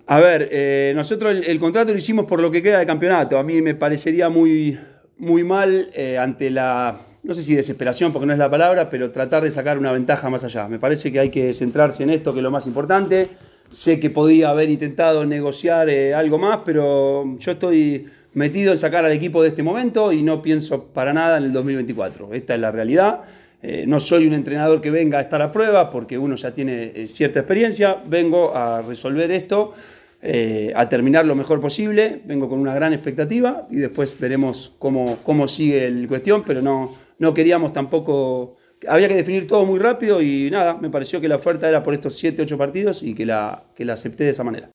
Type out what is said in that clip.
A ver, nosotros el contrato lo hicimos por lo que queda de campeonato. A mí me parecería muy mal ante la, no sé si desesperación, porque no es la palabra, pero tratar de sacar una ventaja más allá. Me parece que hay que centrarse en esto, que es lo más importante. Sé que podía haber intentado negociar algo más, pero yo estoy metido en sacar al equipo de este momento y no pienso para nada en el 2024. Esta es la realidad. No soy un entrenador que venga a estar a prueba porque uno ya tiene cierta experiencia. Vengo a resolver esto, a terminar lo mejor posible. Vengo con una gran expectativa y después veremos cómo sigue la cuestión, pero no queríamos tampoco. Había que definir todo muy rápido y nada, me pareció que la oferta era por estos 7, 8 partidos y que la acepté de esa manera.